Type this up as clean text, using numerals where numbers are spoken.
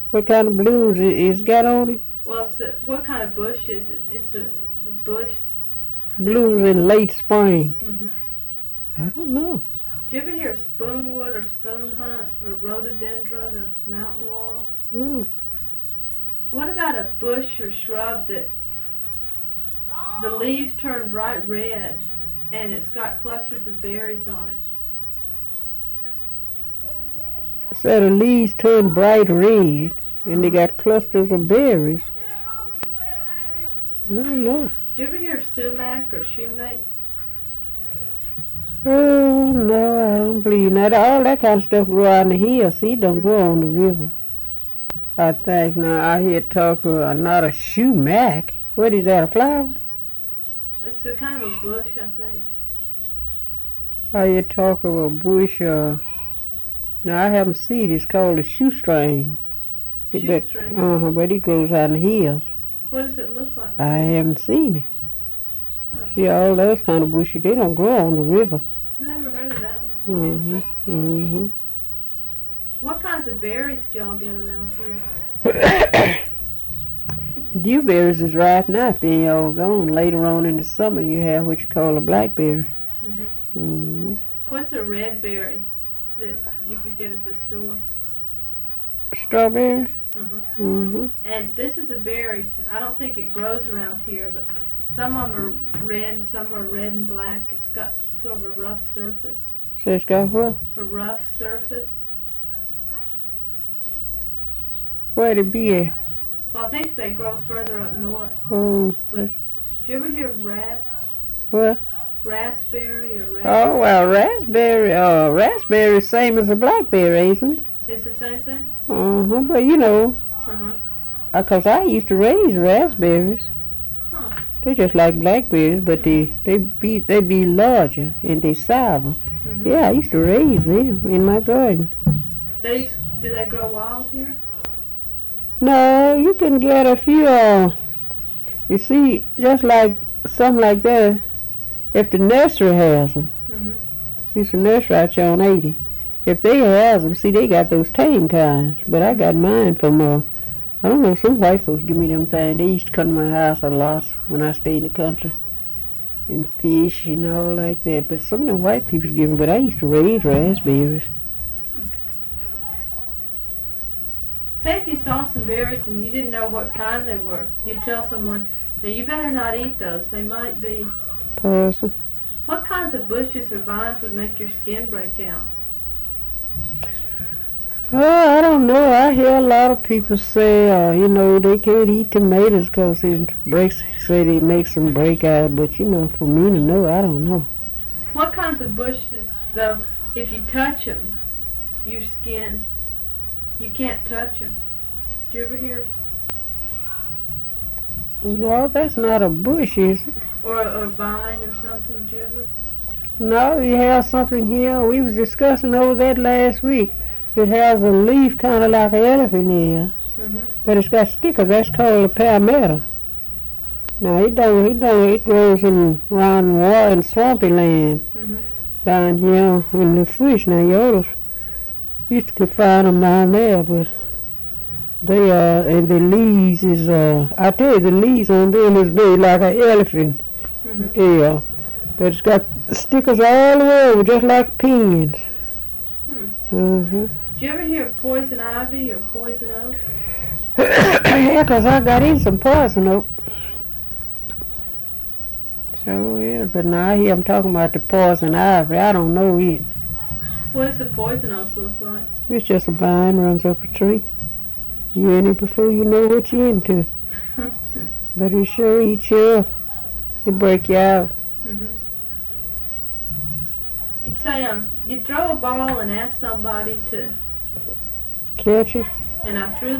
What kind of blues it's got on it? Well, what kind of bush is it? It's a bush. Blues in late spring. Mm-hmm. I don't know. Do you ever hear of spoonwood or spoon hunt or rhododendron or mountain laurel? Mm. What about a bush or shrub that the leaves turn bright red and it's got clusters of berries on it? So the leaves turn bright red and they got clusters of berries. I don't know. Do you ever hear of sumac or shumate? Oh no, I don't believe that. All that kind of stuff grow on the hill. See, it don't grow on the river. I think now I hear talk of not a sumac. What is that, a flower? It's a kind of a bush, I think. I hear talk of a bush. Now I haven't seen it. It's called a shoestring. Shoestring? But it grows on the hills. What does it look like? I haven't seen it. See, all those kind of bushes, they don't grow on the river. I never heard of that one. Mm-hmm. What kinds of berries do y'all get around here? Dewberries is ripe now if they ain't all gone. Later on in the summer, you have what you call a blackberry. Mm-hmm. What's a red berry that you could get at the store? Strawberry? Uh-huh. And this is a berry. I don't think it grows around here, but some of them are red, some are red and black. It's got sort of a rough surface. So it's got what? A rough surface. Where'd it be at? Well, I think they grow further up north. Oh. But do you ever hear of What? raspberry or raspberry? Oh, well, raspberry is same as a blackberry, isn't it? It's the same thing? Uh-huh, but you know, Uh-huh. because I used to raise raspberries. Huh. They're just like blackberries, but they be larger and they sour. Mm-hmm. Yeah, I used to raise them in my garden. Do they grow wild here? No, you can get a few, you see, just like something like that, if the nursery has them. Mm-hmm. See, it's a nursery out here on 80. If they has them, see, they got those tame kinds. But I got mine from, I don't know, some white folks give me them things. They used to come to my house a lot when I stayed in the country. And fish and all like that. But some of them white people give me, but I used to raise raspberries. Say if you saw some berries and you didn't know what kind they were, you'd tell someone, now you better not eat those. They might be... Poison. What kinds of bushes or vines would make your skin break out? Oh, I don't know. I hear a lot of people say, they can't eat tomatoes because say they make some break out. But, for me to know, I don't know. What kinds of bushes, though, if you touch them, your skin, you can't touch them? Did you ever hear? No, that's not a bush, is it? Or a vine or something, did you ever? No, you have something here. We was discussing over that last week. It has a leaf kind of like an elephant here. Mm-hmm. But it's got stickers. That's called a palmetto. Now, it grows around water and swampy land. Mm-hmm. Down here in the fish. Now, you used to find them down there, but they and the leaves is, I tell you, the leaves on them is big like an elephant. Mm-hmm. Yeah. But it's got stickers all the way over, just like pins. Mm-hmm. Did you ever hear of poison ivy or poison oak? Yeah, 'cause I got in some poison oak. So, yeah, but now I hear I'm talking about the poison ivy. I don't know it. What does the poison oak look like? It's just a vine runs up a tree. You in it before you know what you're into. But it sure eats you up. It break you out. Mm-hmm. You say, you throw a ball and ask somebody to Catch it. and I threw